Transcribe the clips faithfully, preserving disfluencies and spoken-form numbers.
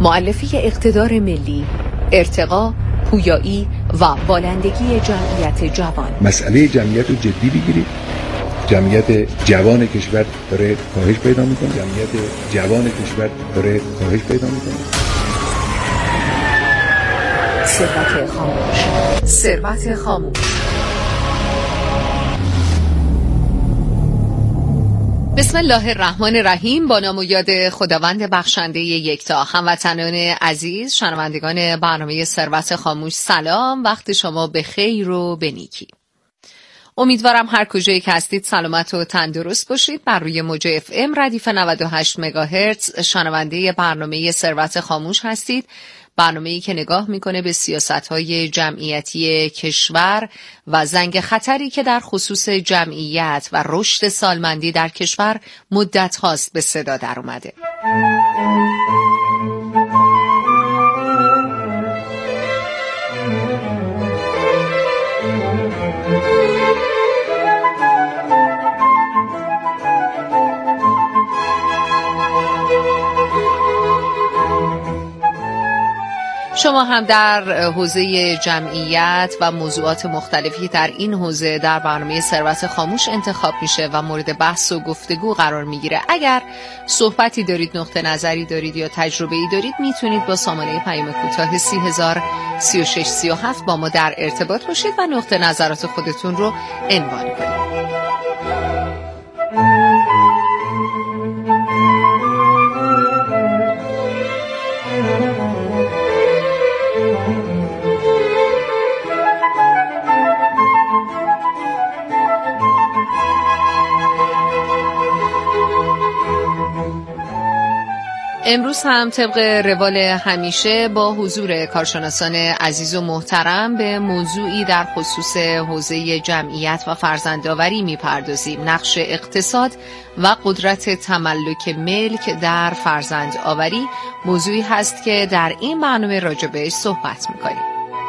مؤلفه اقتدار ملی، ارتقا، پویایی و بالندگی جمعیت جوان. مسئله جمعیت رو جدی بگیرید. جمعیت جوان کشور داره کاهش پیدا میکنه. جمعیت جوان کشور داره کاهش پیدا میکنه. ثروت خاموش. ثروت خاموش. بسم الله الرحمن الرحیم. با نام و یاد خداوند بخشنده یکتا. هموطنان عزیز، شنوندگان برنامه ثروت خاموش، سلام. وقت شما به خیر و به نیکی. امیدوارم هر کجایی که هستید سلامت و تندرست باشید. بر روی موج اف ام ردیف نود و هشت مگاهرتز شنونده برنامه ثروت خاموش هستید. برنامه‌ای که نگاه میکنه به سیاست‌های جمعیتی کشور و زنگ خطری که در خصوص جمعیت و رشد سالمندی در کشور مدت هاست به صدا در اومده. شما هم در حوزه جمعیت و موضوعات مختلفی در این حوزه در برنامه ثروت خاموش انتخاب میشه و مورد بحث و گفتگو قرار میگیره. اگر صحبتی دارید، نقطه نظری دارید یا تجربه‌ای دارید، میتونید با سامانه پیام کوتاه سی هزار سی و شش سی و هفت با ما در ارتباط باشید و نقطه نظرات خودتون رو عنوان کنید. امروز هم طبق روال همیشه با حضور کارشناسان عزیز و محترم به موضوعی در خصوص حوزه جمعیت و فرزندآوری میپردازیم. نقش اقتصاد و قدرت تملک ملک در فرزندآوری موضوعی هست که در این برنامه راجع بهش صحبت میکنیم.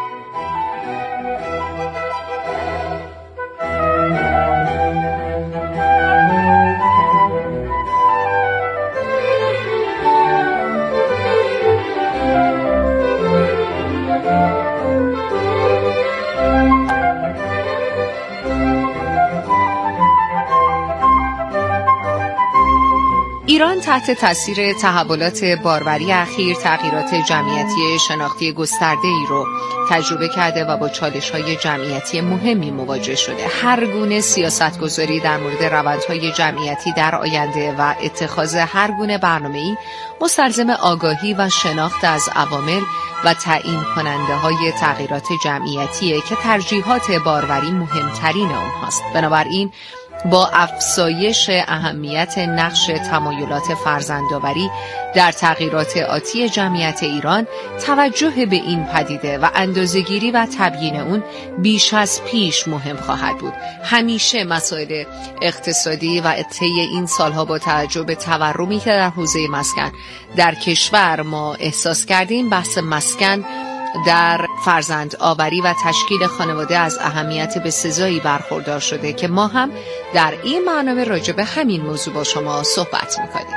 ایران تحت تاثیر تحولات باروری اخیر تغییرات جمعیتی شناختی گسترده‌ای رو تجربه کرده و با چالش‌های جمعیتی مهمی مواجه شده. هر گونه سیاست‌گذاری در مورد روندهای جمعیتی در آینده و اتخاذ هر گونه برنامه‌ای مستلزم آگاهی و شناخت از عوامل و تعیین کننده‌های تغییرات جمعیتیه که ترجیحات باروری مهمترین اونهاست. بنابراین با افزایش اهمیت نقش تمایلات فرزندآوری در تغییرات آتی جمعیت ایران، توجه به این پدیده و اندازه‌گیری و تبیین اون بیش از پیش مهم خواهد بود. همیشه مسائل اقتصادی و طی این سالها با توجه به تورمی که در حوزه مسکن در کشور ما احساس کردیم، بحث مسکن در فرزند آوری و تشکیل خانواده از اهمیت بسزایی برخوردار شده که ما هم در این برنامه راجع به همین موضوع با شما صحبت میکنیم.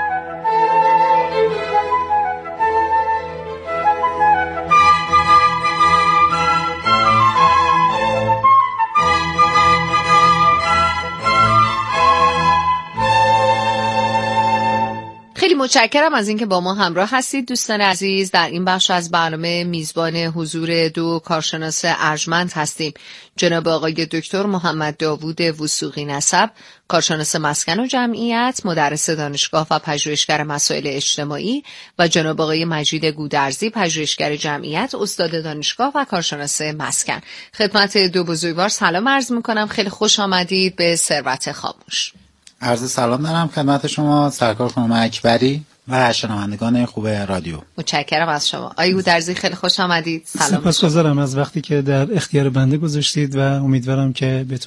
خیلی متشکرم از اینکه با ما همراه هستید دوستان عزیز. در این بخش از برنامه میزبان حضور دو کارشناس ارجمند هستیم. جناب آقای دکتر محمد داوود وثوقی نسب، کارشناس مسکن و جمعیت، مدرس دانشگاه و پژوهشگر مسائل اجتماعی، و جناب آقای مجید گودرزی، پژوهشگر جمعیت، استاد دانشگاه و کارشناس مسکن. خدمت دو بزرگوار سلام عرض میکنم. خیلی خوش آمدید به ثروت خاموش. عرض سلام دارم خدمت شما سرکار خانم اکبری و شنوندگان خوب رادیو. متشکرم از شما. آقای گودرزی خیلی خوش آمدید. سلام. سپاسگزارم از وقتی که در اختیار بنده گذاشتید و امیدوارم که بتونیم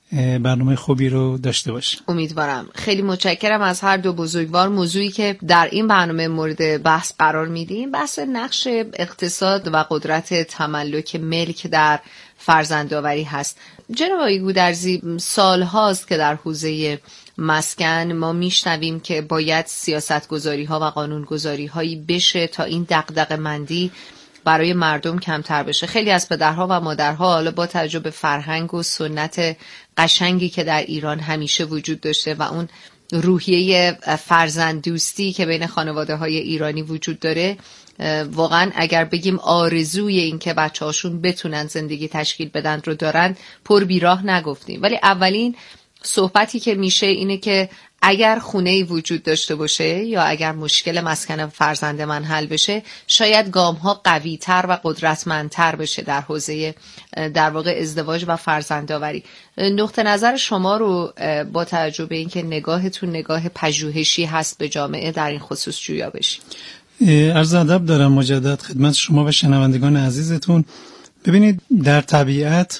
برنامه خوبی رو داشته باشیم. امیدوارم. خیلی متشکرم از هر دو بزرگوار. موضوعی که در این برنامه مورد بحث قرار میدیم بحث نقش اقتصاد و قدرت تملک ملک در فرزندآوری هست. جناب آقای گودرزی، سال هاست که در حوزه مسکن ما میشنویم که باید سیاستگذاری ها و قانونگذاری هایی بشه تا این دغدغه مندی برای مردم کمتر بشه. خیلی از پدرها و مادرها حالا با توجه به فرهنگ و سنت قشنگی که در ایران همیشه وجود داشته و اون روحیه فرزند دوستی که بین خانواده های ایرانی وجود داره، واقعا اگر بگیم آرزوی این که بچه هاشون بتونن زندگی تشکیل بدن رو دارن، پر بیراه نگفتیم. ولی اولین صحبتی که میشه اینه که اگر خونه‌ای وجود داشته باشه یا اگر مشکل مسکن فرزند من حل بشه، شاید گام‌ها قوی‌تر و قدرتمندتر بشه در حوزه در واقع ازدواج و فرزندآوری. نقطه نظر شما رو با توجه به اینکه نگاهتون نگاه پژوهشی هست به جامعه در این خصوص جویا بشید. عرض ادب دارم مجدد خدمت شما و شنوندگان عزیزتون. ببینید، در طبیعت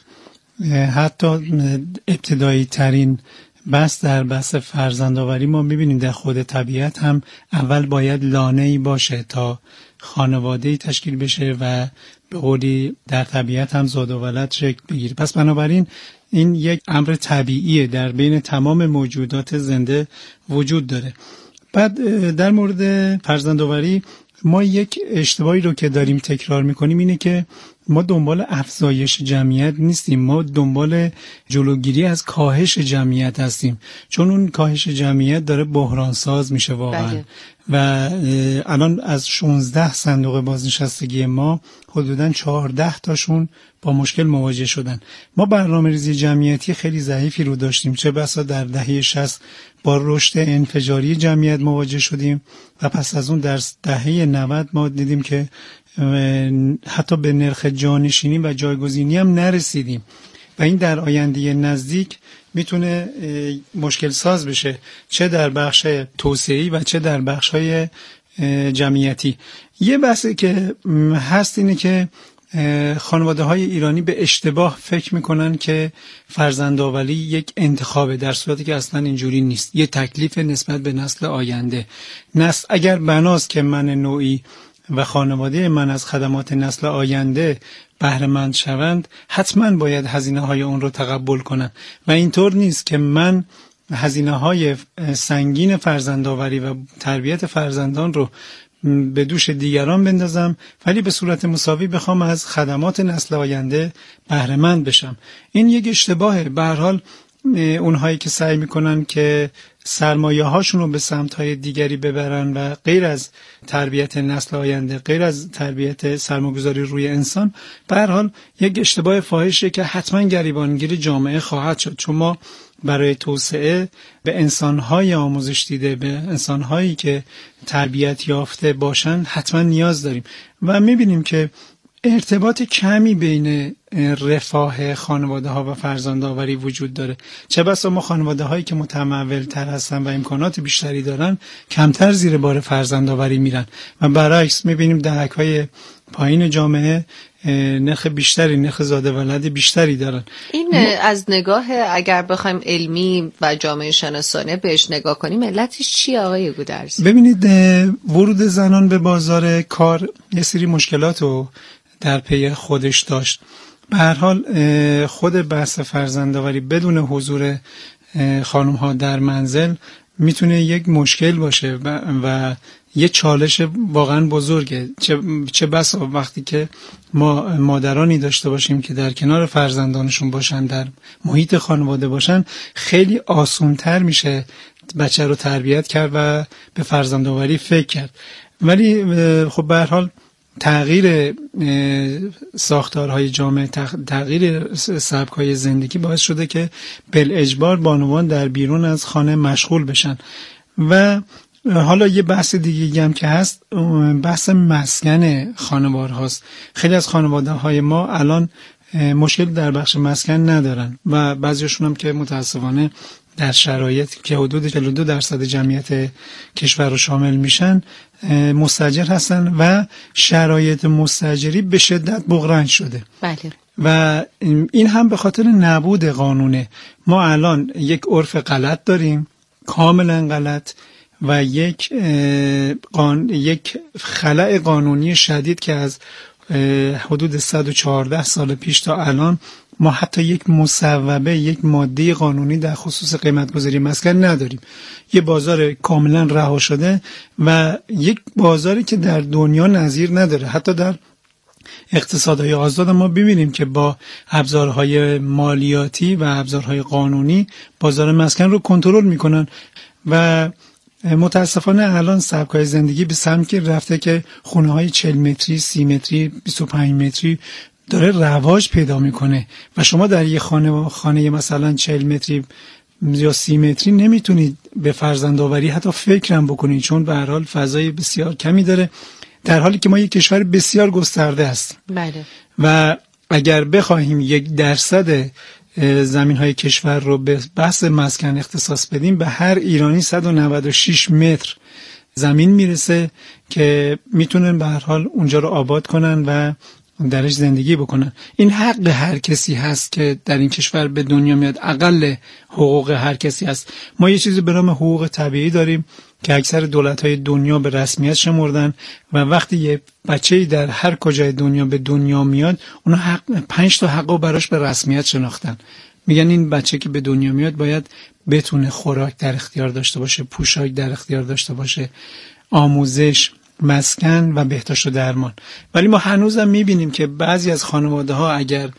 حتی ابتدایی ترین بس در بحث فرزندآوری ما می‌بینیم در خود طبیعت هم اول باید لانه‌ای باشه تا خانواده‌ای تشکیل بشه و به قولی در طبیعت هم زاد و ولد شکل بگیره. پس بنابراین این یک امر طبیعیه در بین تمام موجودات زنده وجود داره. بعد در مورد فرزندآوری ما یک اشتباهی رو که داریم تکرار میکنیم اینه که ما دنبال افزایش جمعیت نیستیم، ما دنبال جلوگیری از کاهش جمعیت هستیم، چون اون کاهش جمعیت داره بحران ساز میشه واقعا. بله. و الان از شانزده صندوق بازنشستگی ما حدوداً چهارده تاشون با مشکل مواجه شدن. ما برنامه‌ریزی جمعیتی خیلی ضعیفی رو داشتیم، چه بسا در دهه شصت با رشد انفجاری جمعیت مواجه شدیم و پس از اون در دهه نود ما دیدیم که حتی به نرخ جانشینی و جایگزینی هم نرسیدیم و این در آینده نزدیک میتونه مشکل ساز بشه، چه در بخش توسعه‌ای و چه در بخش‌های جمعیتی. یه بحثی که هست اینه که خانواده‌های ایرانی به اشتباه فکر میکنن که فرزندآوری یک انتخابه، در صورتی که اصلا اینجوری نیست، یه تکلیف نسبت به نسل آینده. نسل اگر بناست که من نوعی و خانواده من از خدمات نسل آینده بهره مند شوند، حتما باید هزینه های اون رو تقبل کنن و اینطور نیست که من هزینه های سنگین فرزندآوری و تربیت فرزندان رو به دوش دیگران بندازم ولی به صورت مساوی بخوام از خدمات نسل آینده بهره مند بشم. این یک اشتباهه. به هر حال اونهایی که سعی میکنن که سرمایه هاشون رو به سمت های دیگری ببرن و غیر از تربیت نسل آینده، غیر از تربیت سرمایه‌گذاری روی انسان، به هر حال یک اشتباه فاحشه که حتما گریبانگیر جامعه خواهد شد، چون ما برای توسعه به انسان‌های آموزش دیده، به انسان‌هایی که تربیت یافته باشن حتما نیاز داریم و می‌بینیم که ارتباط کمی بین رفاه خانواده ها و فرزندآوری وجود داره. چه بسا ما خانواده هایی که متمول تر هستن و امکانات بیشتری دارن کمتر زیر بار فرزندآوری میرن و برعکس میبینیم دهک های پایین جامعه نرخ بیشتری، نرخ زاده ولد بیشتری دارن. این از نگاه اگر بخوایم علمی و جامعه شناسانه بهش نگاه کنیم علتش چیه آقای گودرزی؟ ببینید، ورود زنان به بازار کار یه سری مشکلات رو در پی خودش داشت. به هر حال خود بحث فرزندآوری بدون حضور خانم ها در منزل میتونه یک مشکل باشه و, و یه چالش واقعا بزرگه. چه, چه بسا وقتی که ما مادرانی داشته باشیم که در کنار فرزندانشون باشن، در محیط خانواده باشن، خیلی آسان‌تر میشه بچه رو تربیت کرد و به فرزندآوری فکر کرد. ولی خب به هر حال تغییر ساختارهای جامعه، تغییر سبک‌های زندگی باعث شده که بالاجبار بانوان در بیرون از خانه مشغول بشن. و حالا یه بحث دیگه هم که هست، بحث مسکن خانوار هاست. خیلی از خانواده های ما الان مشکل در بخش مسکن ندارن و بعضیشون هم که متاسفانه در شرایط که حدود چهل و دو درصد جمعیت کشور رو شامل میشن مستاجر هستن و شرایط مستاجری به شدت بغرنج شده. بله. و این هم به خاطر نبود قانونه. ما الان یک عرف غلط داریم، کاملا غلط، و یک قان... یک خلأ قانونی شدید که از حدود صد و چهارده سال پیش تا الان ما حتی یک مصوبه، یک ماده قانونی در خصوص قیمت‌گذاری مسکن نداریم. یه بازار کاملا رها شده و یک بازاری که در دنیا نظیر نداره. حتی در اقتصادهای آزاد ما ببینیم که با ابزارهای مالیاتی و ابزارهای قانونی بازار مسکن رو کنترل میکنن و متاسفانه الان سبک‌های زندگی به سمتی رفته که خونه‌های چهل متری، سی متری، بیست و پنج متری داره رواج پیدا میکنه و شما در یه خانه خانه مثلا چهل متری یا سی متری نمیتونید به فرزندآوری حتی فکرم بکنید، چون به هر حال فضای بسیار کمی داره، در حالی که ما یک کشور بسیار گسترده هستیم. بله. و اگر بخواهیم یک درصد زمین‌های کشور رو به بحث مسکن اختصاص بدیم، به هر ایرانی صد و نود و شش متر زمین میرسه که میتونن به هر حال اونجا رو آباد کنن و درش زندگی بکنن. این حق هر کسی هست که در این کشور به دنیا میاد، اقل حقوق هر کسی هست. ما یه چیزی به نام حقوق طبیعی داریم که اکثر دولت‌های دنیا به رسمیت شمردن و وقتی یه بچه‌ای در هر کجای دنیا به دنیا میاد، اونا حق پنج تا حقو براش به رسمیت شناختن. میگن این بچه که به دنیا میاد باید بتونه خوراک در اختیار داشته باشه، پوشاک در اختیار داشته باشه، آموزش، مسکن و بهداشت و درمان. ولی ما هنوزم میبینیم که بعضی از خانواده ها اگر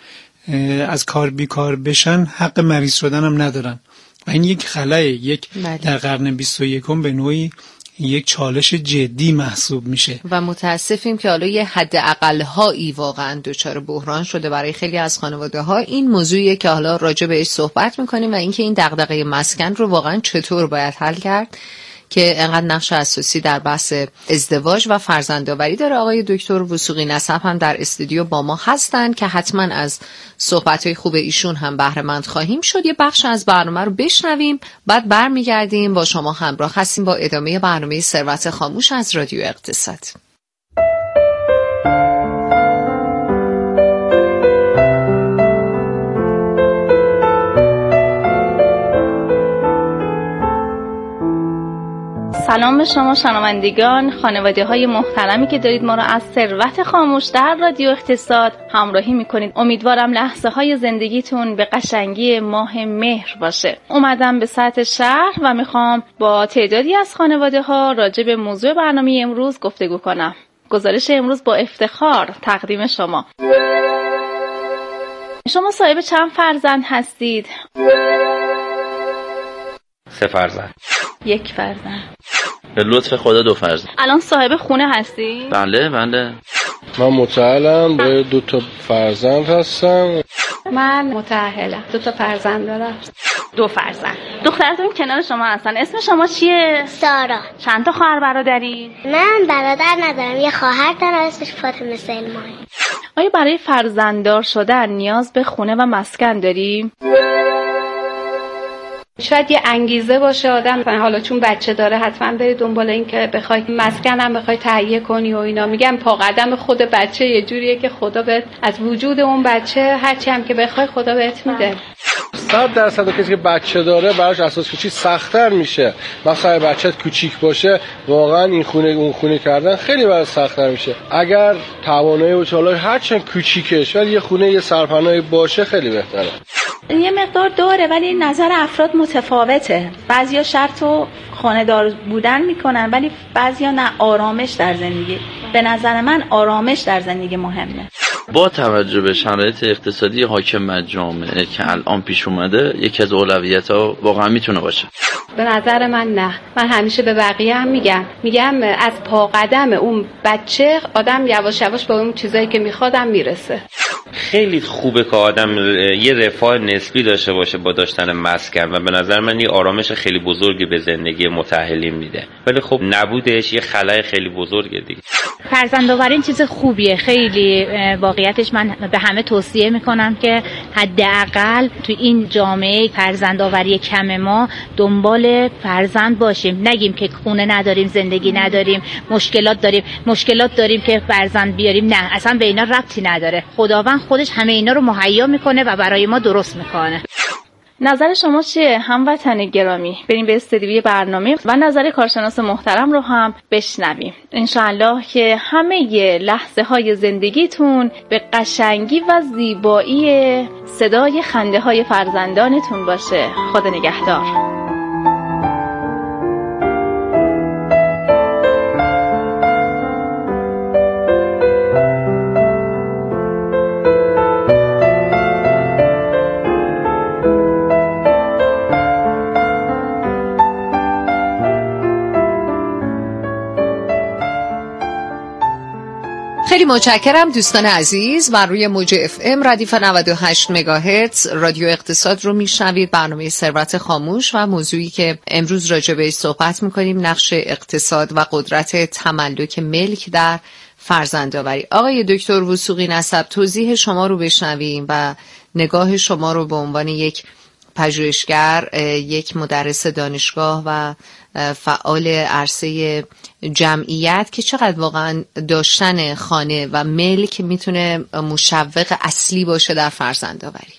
از کار بیکار بشن حق مریض شدن هم ندارن و این یک خلأ، یک در قرن بیست و یکم به نوعی یک چالش جدی محسوب میشه و متاسفیم که حالا یه حد اقل‌هایی واقعا دچار بحران شده برای خیلی از خانواده ها. این موضوعیه که حالا راجع بهش صحبت میکنیم و اینکه این دغدغه مسکن رو واقعا چطور باید حل کرد که انقدر نقش اساسی در بحث ازدواج و فرزندآوری داره. آقای دکتر وثوقی نسب هم در استودیو با ما هستن که حتما از صحبت‌های خوب ایشون هم بهره مند خواهیم شد. یه بخش از برنامه رو بشنویم، بعد برمیگردیم با شما همراه هستیم با ادامه برنامه ثروت خاموش از رادیو اقتصاد. سلام به شما شنوندگان، خانواده های محترمی که دارید ما را از ثروت خاموش در رادیو اقتصاد همراهی میکنید. امیدوارم لحظه های زندگیتون به قشنگی ماه مهر باشه. اومدم به سطح شهر و میخوام با تعدادی از خانواده ها راجع به موضوع برنامه امروز گفتگو کنم. گزارش امروز با افتخار تقدیم شما. شما صاحب چند فرزند هستید؟ سه فرزند. یک فرزند. به لطف خدا دو فرزند. الان صاحب خونه هستی؟ بله بله. من متأهلم، به دو تا فرزند هستم. من متأهلم، دو تا فرزند دارم. دو فرزند. دخترتون کنار شما هستن. اسم شما چیه؟ سارا. چند تا خواهر برادری؟ من برادر ندارم، یه خواهر دارم اسمش فاطمه سلمانی. آیا برای فرزنددار شدن نیاز به خونه و مسکن داری؟ شاید یه انگیزه باشه آدم، حالا چون بچه داره حتما بری دنبال این که بخوای مسکن هم بخوای تهیه کنی و اینا. میگم پا قدم خود بچه یه جوریه که خدا بهت از وجود اون بچه هرچی هم که بخوای خدا بهت میده. صد درصد کسی که بچه داره براش اساس کوچی سخت‌تر میشه. مثلا بچه‌ت کوچیک باشه واقعا این خونه اون خونه کردن خیلی براش سخت‌تر میشه. اگر توانایی و حالا هرچند کوچیکش ولی یه خونه یه سرپناهی باشه خیلی بهتره. یه مقدار داره ولی نظر افراد متفاوته. بعضیا شرط و خانه دار بودن میکنن ولی بعضیا نه، آرامش در زندگی. به نظر من آرامش در زندگی مهمه. با توجه به شرایط اقتصادی حاکم بر جامعه که الان پیش اومده، یکی از اولویت‌ها واقعا میتونه باشه. به نظر من نه. من همیشه به بقیه هم میگم میگم از پا قدم اون بچه آدم یواش یواش به اون چیزایی که میخوادم میرسه. خیلی خوبه که آدم یه رفاه نسبی داشته باشه با داشتن مسکن و به نظر من یه آرامش خیلی بزرگی به زندگی متأهلین میده، ولی خب نبودش یه خلأ خیلی بزرگه دیگه. فرزندآوری این چیز خوبیه خیلی. واقعیتش من به همه توصیه میکنم که حداقل تو این جامعه فرزندآوری کم ما دنبال فرزند باشیم. نگیم که خونه نداریم، زندگی نداریم، مشکلات داریم مشکلات داریم که فرزند بیاریم. نه، اصلا به اینا ربطی نداره. خداوند اصلا خودش همه اینا رو مهیا میکنه و برای ما درست میکنه. نظر شما چیه هموطن گرامی؟ بریم به استدیوی برنامه و نظر کارشناس محترم رو هم بشنویم. انشاءالله که همه لحظه های زندگیتون به قشنگی و زیبایی صدای خنده های فرزندانتون باشه. خدا نگهدار. خیلی متشکرم دوستان عزیز. بر روی موج اف ام ردیف نود و هشت مگاهرتز رادیو اقتصاد رو میشنوید. برنامه ثروت خاموش و موضوعی که امروز راجع بهش صحبت میکنیم نقش اقتصاد و قدرت تملک ملک در فرزندآوری. آقای دکتر وثوقی نسب، توضیح شما رو بشنویم و نگاه شما رو به عنوان یک پژوهشگر، یک مدرس دانشگاه و فعال عرصه جمعیت که چقدر واقعا داشتن خانه و ملک میتونه مشوق اصلی باشه در فرزندآوری.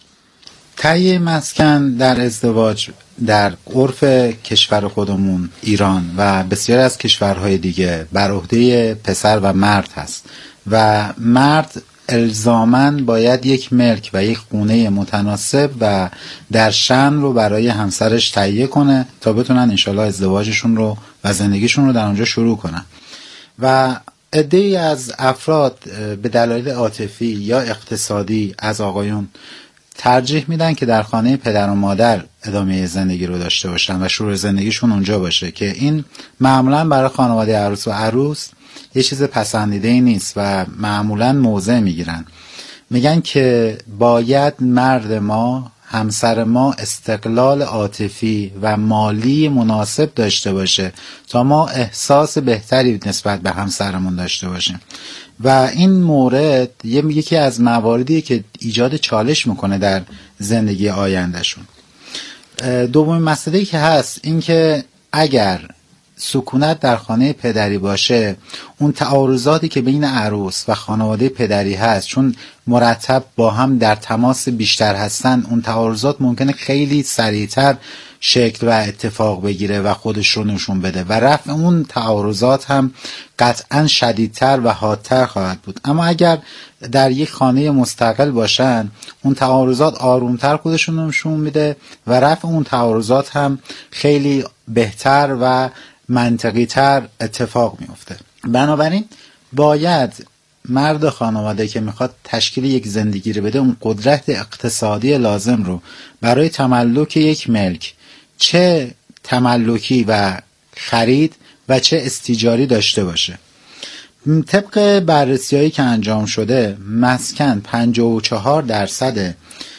تهیه مسکن در ازدواج در عرف کشور خودمون ایران و بسیار از کشورهای دیگه بر عهده پسر و مرد هست و مرد الزاماً باید یک ملک و یک خونه متناسب و در شأن رو برای همسرش تهیه کنه تا بتونن انشالله ازدواجشون رو و زندگیشون رو در اونجا شروع کنن. و عده‌ای از افراد به دلایل عاطفی یا اقتصادی از آقایون ترجیح میدن که در خانه پدر و مادر ادامه زندگی رو داشته باشن و شروع زندگیشون اونجا باشه که این معمولاً برای خانواده عروس و عروس یه چیز پسندیده ای نیست و معمولاً موضع میگیرن. میگن که باید مرد ما، همسر ما استقلال عاطفی و مالی مناسب داشته باشه تا ما احساس بهتری نسبت به همسرمون داشته باشیم و این مورد یکی از مواردیه که ایجاد چالش میکنه در زندگی آیندهشون. دومین مسئله‌ای که هست این که اگر سکونت در خانه پدری باشه، اون تعارضاتی که بین عروس و خانواده پدری هست چون مرتب با هم در تماس بیشتر هستن، اون تعارضات ممکنه خیلی سریعتر شکل و اتفاق بگیره و خودش رو نشون بده و رفع اون تعارضات هم قطعا شدیدتر و حادتر خواهد بود. اما اگر در یک خانه مستقل باشن، اون تعارضات آرومتر خودشون نشون میده و رفع اون تعارضات هم خیلی بهتر و منطقی تر اتفاق میفته. بنابراین باید مرد خانواده که میخواد تشکیل یک زندگی رو بده اون قدرت اقتصادی لازم رو برای تملک یک ملک، چه تملکی و خرید و چه استیجاری داشته باشه. طبق بررسی‌هایی که انجام شده مسکن پنجاه و چهار درصد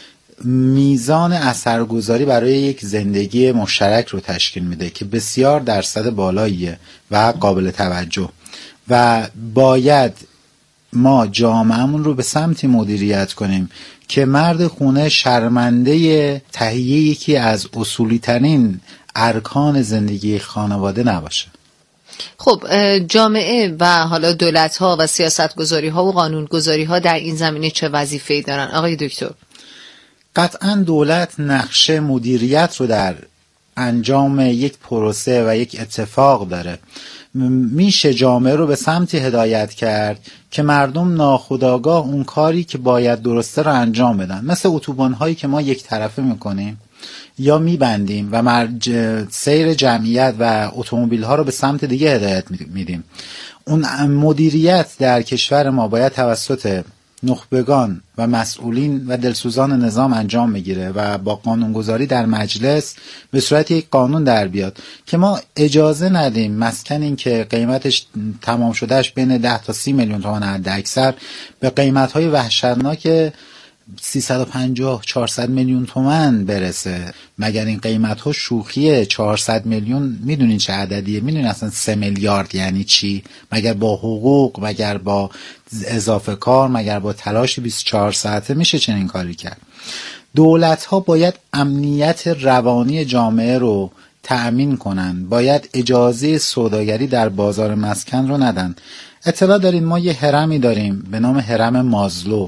میزان اثرگذاری برای یک زندگی مشترک رو تشکیل میده که بسیار درصد بالاییه و قابل توجه و باید ما جامعهمون رو به سمتی مدیریت کنیم که مرد خونه شرمنده تهیه یکی از اصولی ترین ارکان زندگی خانواده نباشه. خب جامعه و حالا دولت‌ها و سیاست‌گذاری‌ها و قانون‌گذاری‌ها در این زمینه چه وظیفه‌ای دارن آقای دکتر؟ قطعاً دولت نقش مدیریت رو در انجام یک پروسه و یک اتفاق داره. میشه جامعه رو به سمتی هدایت کرد که مردم ناخودآگاه اون کاری که باید درسته رو انجام بدن، مثل اتوبان هایی که ما یک طرفه میکنیم یا میبندیم و مرج... سیر جمعیت و اتومبیل ها رو به سمت دیگه هدایت میدیم. اون مدیریت در کشور ما باید توسط نخبگان و مسئولین و دلسوزان نظام انجام میگیره و با قانونگذاری در مجلس به صورت یک قانون در بیاد که ما اجازه ندیم مسکن این که قیمتش تمام شدهش بین ده تا سی میلیون تومان حد اکثر به قیمت‌های وحشتناک سیصد و پنجاه چهارصد میلیون تومان برسه. مگر این قیمت ها شوخیه؟ چهارصد میلیون میدونین چه عددیه؟ میدونین اصلا سه میلیارد یعنی چی؟ مگر با حقوق، مگر با اضافه کار، مگر با تلاش بیست و چهار ساعته میشه چنین کاری کرد؟ دولت ها باید امنیت روانی جامعه رو تأمین کنن، باید اجازه سوداگری در بازار مسکن رو ندن. اطلاع دارین ما یه هرمی داریم به نام هرم مازلو.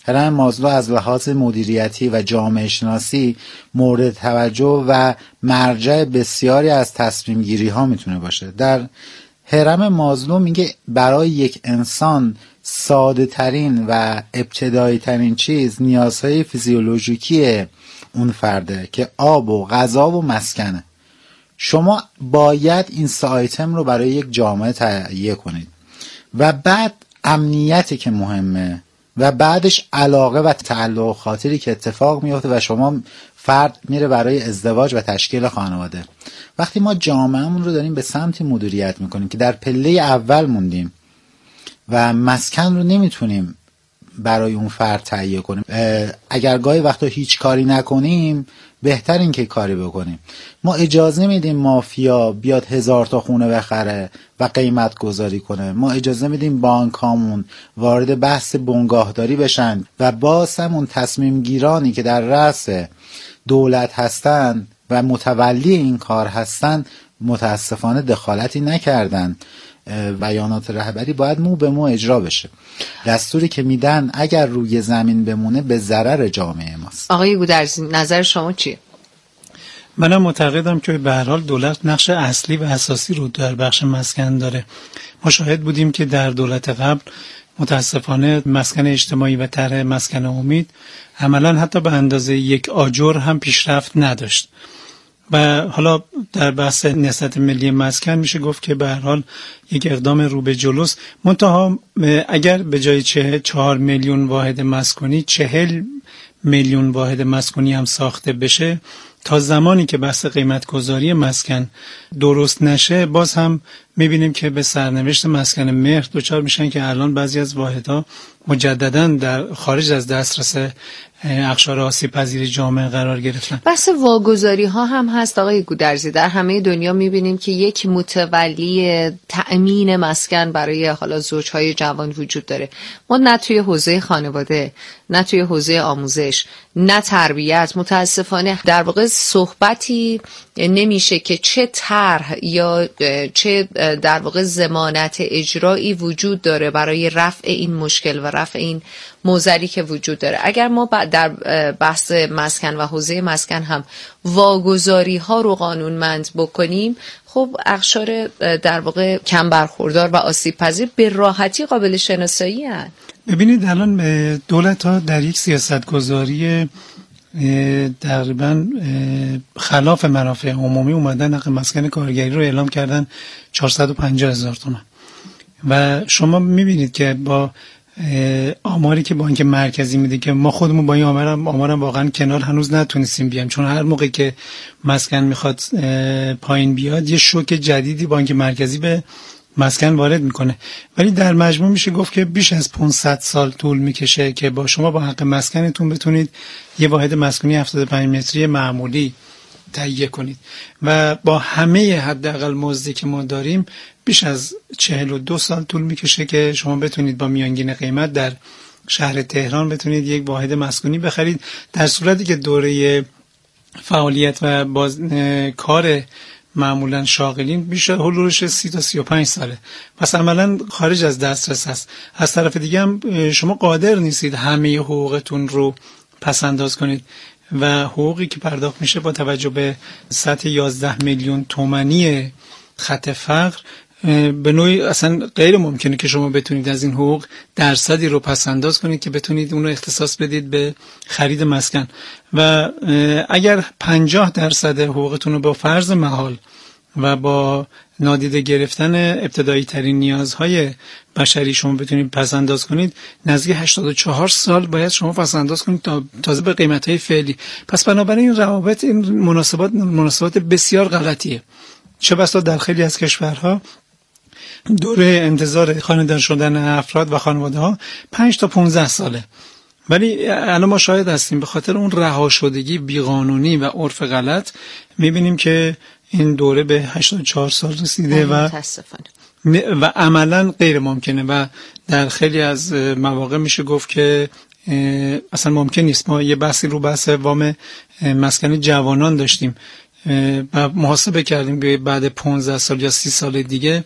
هرم مازلو از لحاظ مدیریتی و جامعه شناسی مورد توجه و مرجع بسیاری از تصمیم گیری ها میتونه باشه. در هرم مازلو میگه برای یک انسان ساده ترین و ابتدایی ترین چیز نیازهای فیزیولوژیکی اون فرده که آب و غذا و مسکنه. شما باید این سه آیتم رو برای یک جامعه تهیه کنید و بعد امنیتی که مهمه و بعدش علاقه و تعلق خاطری که اتفاق میفته و شما فرد میره برای ازدواج و تشکیل خانواده. وقتی ما جامعهمون رو داریم به سمتی مدیریت میکنیم که در پله اول موندیم و مسکن رو نمیتونیم برای اون فرد تهیه کنیم، اگر گاهی وقتا هیچ کاری نکنیم بهتر این که کاری بکنیم. ما اجازه میدیم مافیا بیاد هزار تا خونه بخره و قیمت گذاری کنه، ما اجازه میدیم بانکامون وارد بحث بنگاهداری بشن و باز همون تصمیم گیرانی که در رأس دولت هستن و متولی این کار هستن متاسفانه دخالتی نکردن. بیانات رهبری باید مو به مو اجرا بشه. دستوری که میدن اگر روی زمین بمونه به ضرر جامعه ماست. آقای گودرزی نظر شما چیه؟ منم معتقدم که به هر حال دولت نقش اصلی و اساسی رو در بخش مسکن داره. ما شاهد بودیم که در دولت قبل متاسفانه مسکن اجتماعی و طرح مسکن امید عملا حتی به اندازه یک آجر هم پیشرفت نداشت و حالا در بحث نهضت ملی مسکن میشه گفت که به هر حال یک اقدام رو به جلوست. منتها اگر به جای چه چهار میلیون واحد مسکونی چهل میلیون واحد مسکونی هم ساخته بشه، تا زمانی که بحث قیمت گذاری مسکن درست نشه باز هم میبینیم که به سرنوشت مسکن مهر دچار میشن که الان بعضی از واحدها مجددا در خارج از دسترس اقشار آسیب پذیر جامعه قرار گرفتن. بحث واگذاری ها هم هست آقای گودرزی. در همه دنیا میبینیم که یک متولی تأمین مسکن برای حالا زوجهای جوان وجود داره. ما نه توی حوزه خانواده، نه توی حوزه آموزش، نه تربیت متاسفانه در واقع صحبتی نمیشه که چه طرح یا چه در واقع ضمانت اجرایی وجود داره برای رفع این مشکل و رفع این موزلی که وجود داره. اگر ما در بحث مسکن و حوزه مسکن هم واگذاری ها رو قانونمند بکنیم، خب اقشار در واقع کم برخوردار و آسیب پذیر به راحتی قابل شناسایی هستند. ببینید الان دولت ها در یک سیاست گذاری تقریبا خلاف منافع عمومی اومدن حق مسکن کارگری رو اعلام کردن چهارصد و پنجاه هزار تومان و شما میبینید که با آماری که بانک مرکزی میده که ما خودمون با این آمارم آمارم واقعا کنار هنوز نتونستیم بیام، چون هر موقع که مسکن میخواد پایین بیاد یه شوک جدیدی بانک مرکزی به مسکن وارد میکنه. ولی در مجموع میشه گفت که بیش از پانصد سال طول میکشه که با شما با حق مسکنتون بتونید یه واحد مسکونی هفتاد و پنج متری معمولی تهیه کنید و با همه حداقل مزدی که ما داریم بیش از چهل و دو سال طول میکشه که شما بتونید با میانگین قیمت در شهر تهران بتونید یک واحد مسکونی بخرید، در صورتی که دوره فعالیت و باز کار معمولا شاغلین بیش حلولش سی تا سی و پنج ساله، پس عملا خارج از دسترس هست. از طرف دیگه هم شما قادر نیستید همه حقوقتون رو پس انداز کنید و حقوقی که پرداخت میشه با توجه به سطح یازده میلیون تومانی خط فقر به نوعی اصلا غیر ممکنه که شما بتونید از این حقوق درصدی رو پس انداز کنید که بتونید اون رو اختصاص بدید به خرید مسکن و اگر پنجاه درصد حقوقتون رو با فرض محال و با نادیده گرفتن ابتدایی ترین نیازهای بشری شما بتونید پس انداز کنید، نزدیک هشتاد و چهار سال باید شما پس انداز کنید تا تازه به قیمتهای فعلی. پس بنابراین این روابط، این مناسبات مناسبات بسیار غلطیه. چه بسا در خیلی از کشورها دوره انتظار خانه‌دار شدن افراد و خانواده ها پنج تا پانزده ساله، ولی الان ما شاهد هستیم به خاطر اون رها شدگی بیقانونی و عرف غلط میبینیم که این دوره به هشتاد و چهار سال رسیده و و عملا غیر ممکنه و در خیلی از مواقع میشه گفت که اصلا ممکن نیست. ما یه بحثی رو بحث وام مسکن جوانان داشتیم و محاسبه کردیم که بعد پانزده سال یا سی سال دیگه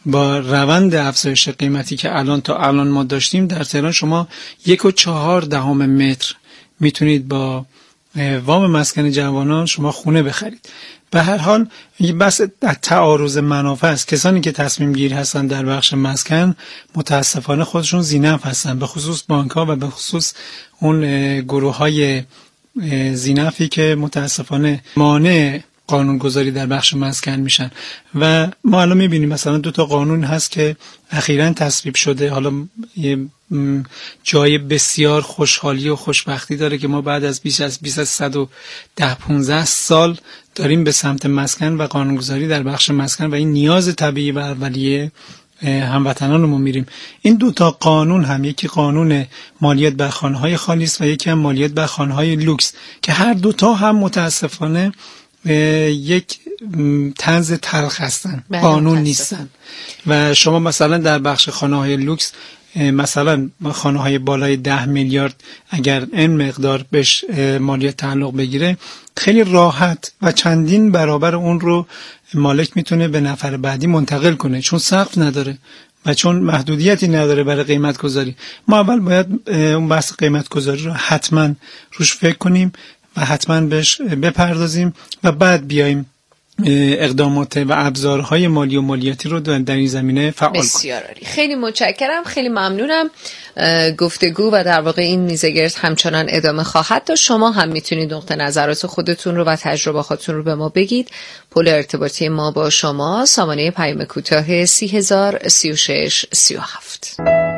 با روند افزایش قیمتی که الان تا الان ما داشتیم در تهران شما یک و چهار دهم متر میتونید با وام مسکن جوانان شما خونه بخرید. به هر حال این بحث تعارض منافع است. کسانی که تصمیم گیر هستن در بخش مسکن متاسفانه خودشون ذینفع هستن، به خصوص بانک‌ها و به خصوص اون گروه‌های ذینفعی که متاسفانه مانع قانونگذاری در بخش مسکن میشن. و ما الان میبینیم مثلا دو تا قانون هست که اخیراً تصویب شده، حالا یه جای بسیار خوشحالی و خوشبختی داره که ما بعد از بیش از بیست از صد و ده پانزده سال داریم به سمت مسکن و قانونگذاری در بخش مسکن و این نیاز طبیعی و اولیه هموطنان ما میریم. این دو تا قانون هم، یکی قانون مالیات بر خانه‌های خالی است و یکی هم مالیات بر خانه‌های لوکس، که هر دو تا هم متاسفانه یک طنز تلخ هستن، قانون نیستن. و شما مثلا در بخش خانه‌های لوکس، مثلا خانه‌های بالای ده میلیارد اگر این مقدار بهش مالیات تعلق بگیره، خیلی راحت و چندین برابر اون رو مالک میتونه به نفر بعدی منتقل کنه، چون سقف نداره و چون محدودیتی نداره برای قیمت گذاری. ما اول باید اون بحث قیمت گذاری رو حتما روش فکر کنیم و حتما بهش بپردازیم و بعد بیایم اقدامات و ابزارهای مالی و مالیاتی رو در این زمینه فعال کنیم. بسیار عالی، خیلی متشکرم، خیلی ممنونم. گفتگو و در واقع این میزگرد همچنان ادامه خواهد داشت. شما هم میتونید نقطه نظرات خودتون رو و تجربهاتون رو به ما بگید. پل ارتباطی ما با شما سامانه پیام کوتاه سی هزار سی و شش سی و هفت.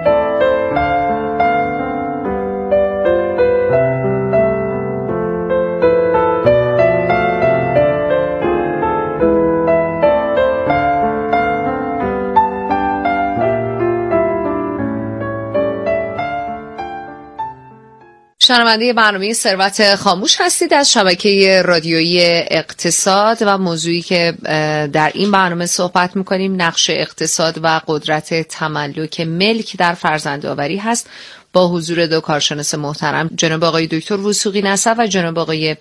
شنونده برنامه ثروت خاموش هستید از شبکه رادیویی اقتصاد و موضوعی که در این برنامه صحبت می‌کنیم نقش اقتصاد و قدرت تملک ملک در فرزندآوری هست، با حضور دو کارشناس محترم، جناب آقای دکتر وثوقی نسب و جناب آقای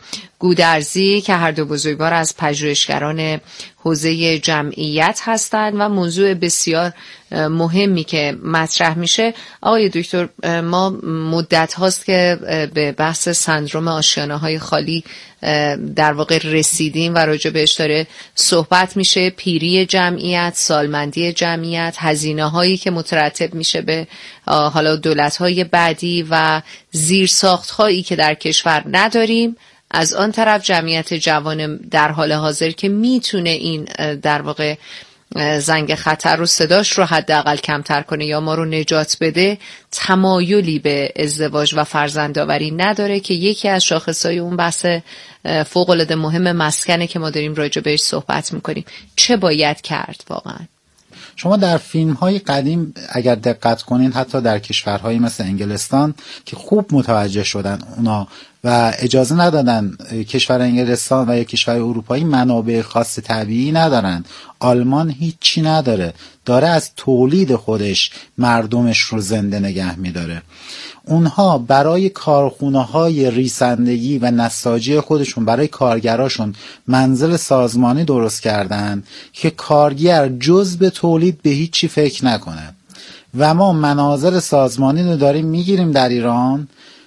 گودرزی که هر دو بزرگوار از پژوهشگران حوزه جمعیت هستند و موضوع بسیار مهمی که مطرح میشه. آقای دکتر، ما مدت هاست که به بحث سندروم آشیانه‌های خالی در واقع رسیدیم و راجع بهش داره صحبت میشه. پیری جمعیت، سالمندی جمعیت، هزینه هایی که مترتب میشه به حالا دولت های بعدی و زیرساخت هایی که در کشور نداریم. از آن طرف جمعیت جوان در حال حاضر که میتونه این در واقع زنگ خطر رو صداش رو حداقل کمتر کنه یا ما رو نجات بده، تمایلی به ازدواج و فرزندآوری نداره که یکی از شاخصهای اون بحث فوق العاده مهم مسکنه که ما داریم راجع بهش صحبت میکنیم. چه باید کرد واقعا؟ شما در فیلم های قدیم اگر دقت کنین، حتی در کشورهای مثل انگلستان که خوب متوجه شدن اونا و اجازه ندادن، کشور انگلستان و یا کشور اروپایی منابع خاص طبیعی ندارن، آلمان هیچی نداره، داره از تولید خودش مردمش رو زنده نگه میداره. اونها برای کارخونه های ریسندگی و نساجی خودشون، برای کارگراشون منزل سازمانی درست کردن که کارگر جز به تولید به هیچی فکر نکنه. و ما منازل سازمانی رو داریم میگیریم در ایران.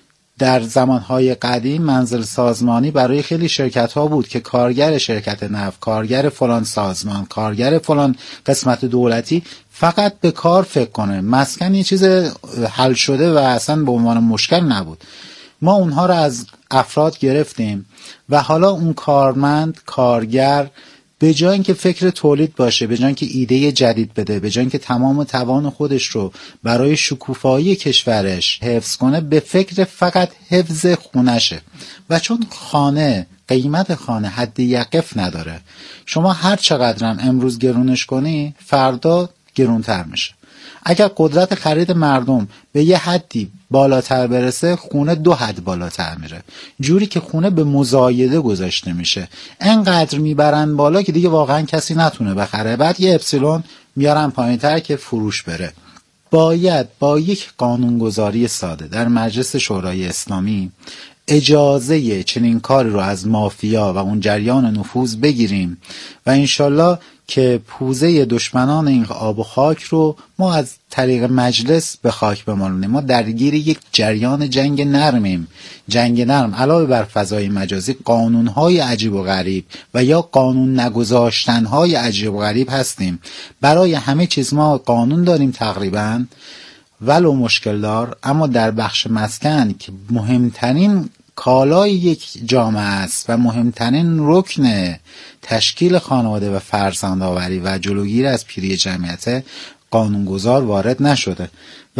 در زمانهای قدیم منزل سازمانی برای خیلی شرکت ها بود که کارگر شرکت نفت، کارگر فلان سازمان، کارگر فلان قسمت دولتی فقط به کار فکر کنه. مسکن یه چیز حل شده و اصلا به عنوان مشکل نبود. ما اونها رو از افراد گرفتیم و حالا اون کارمند، کارگر به جای اینکه فکر تولید باشه، به جای اینکه ایده جدید بده، به جای اینکه تمام توان خودش رو برای شکوفایی کشورش حفظ کنه، به فکر فقط حفظ خونشه. و چون خانه، قیمت خانه حد یقف نداره، شما هر چقدرم امروز گرونش کنی فردا گرونتر میشه. اگر قدرت خرید مردم به یه حدی بالاتر برسه، خونه دو حد بالاتر میره، جوری که خونه به مزایده گذاشته میشه. انقدر میبرن بالا که دیگه واقعا کسی نتونه بخره، بعد یه اپسیلون میارن پایینتر که فروش بره. باید با یک قانونگذاری ساده در مجلس شورای اسلامی اجازه چنین کاری رو از مافیا و اون جریان نفوذ بگیریم و انشالله که پوزه دشمنان این آب و خاک رو ما از طریق مجلس به خاک بمالونیم. ما درگیر یک جریان جنگ نرمیم. جنگ نرم علاوه بر فضای مجازی قانونهای عجیب و غریب و یا قانون نگذاشتنهای عجیب و غریب هستیم. برای همه چیز ما قانون داریم تقریبا ولو مشکل دار، اما در بخش مسکن که مهمترین کالای یک جامعه است و مهمترین رکن تشکیل خانواده و فرزندآوری و جلوگیری از پیری جمعیت، قانونگذار وارد نشده.